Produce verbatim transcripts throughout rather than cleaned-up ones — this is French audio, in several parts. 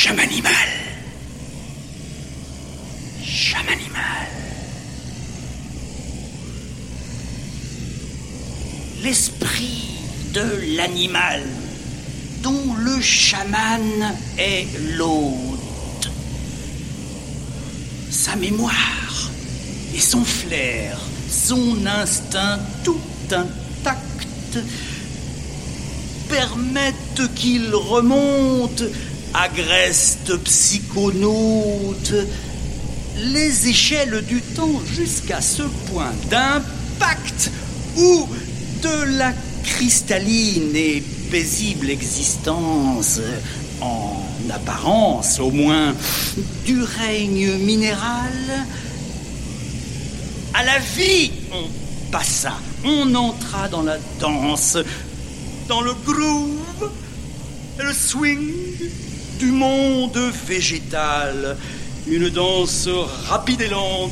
Chamanimal. Chamanimal. L'esprit de l'animal dont le chaman est l'hôte. Sa mémoire et son flair, son instinct tout intact permettent qu'il remonte, agreste psychonaute, les échelles du temps jusqu'à ce point d'impact où de la cristalline et paisible existence, en apparence au moins, du règne minéral, à la vie on passa, on entra dans la danse, dans le groove et le swing du monde végétal, une danse rapide et lente,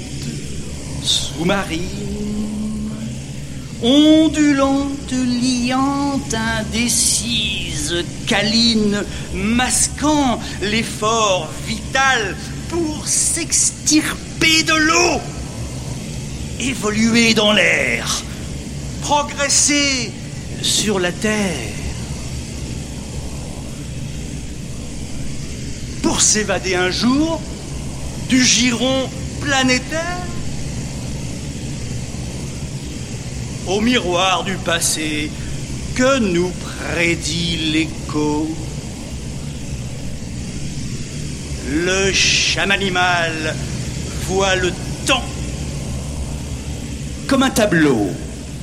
sous-marine, ondulante, liante, indécise, câline, masquant l'effort vital pour s'extirper de l'eau, évoluer dans l'air, progresser sur la terre, pour s'évader un jour du giron planétaire au miroir du passé que nous prédit l'écho. Le chamanimal voit le temps comme un tableau